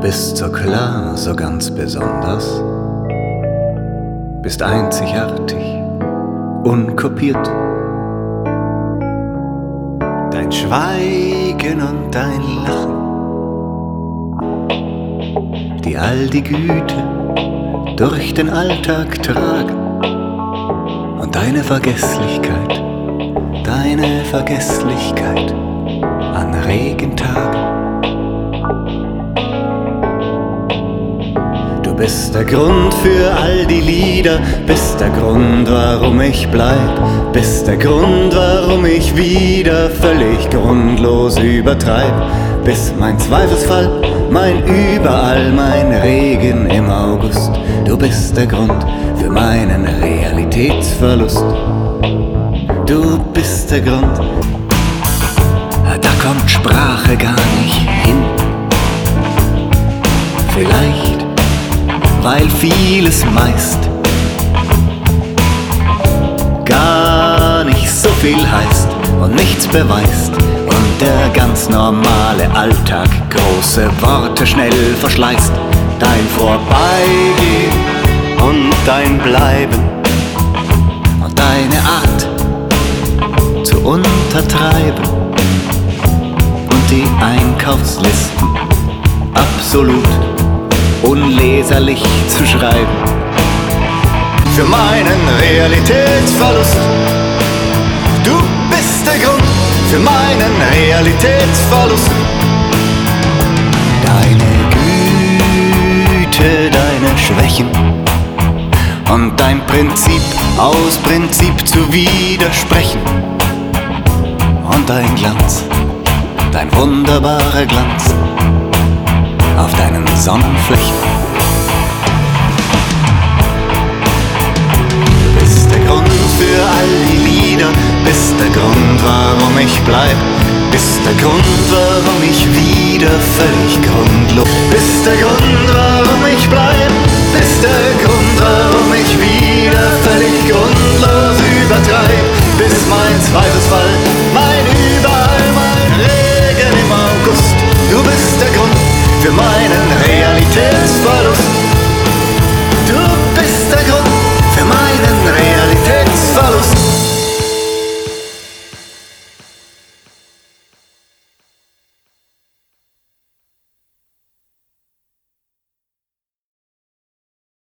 bist so klar, so ganz besonders, bist einzigartig, unkopiert. Dein Schweigen und dein Lachen, die all die Güte durch den Alltag tragen, und deine Vergesslichkeit an Regentagen. Du bist der Grund für all die Lieder, bist der Grund, warum ich bleib, bist der Grund, warum ich wieder völlig grundlos übertreib. Bist mein Zweifelsfall, mein Überall, mein Regen im August. Du bist der Grund für meinen Realitätsverlust. Du bist der Grund, da kommt Sprache gar nicht hin. Vielleicht, weil vieles meist gar nicht so viel heißt und nichts beweist, und der ganz normale Alltag große Worte schnell verschleißt. Dein Vorbeigehen und dein Bleiben und deine Art zu untertreiben und die Einkaufslisten absolut unleserlich zu schreiben. Für meinen Realitätsverlust, du bist der Grund für meinen Realitätsverlust. Deine Güte, deine Schwächen und dein Prinzip, aus Prinzip zu widersprechen, und dein Glanz, dein wunderbarer Glanz auf deinen Sonnenflächen. Du bist der Grund für all die Lieder, bist der Grund, warum ich bleib, bist der Grund, warum ich wieder völlig grundlos, bist der Grund, warum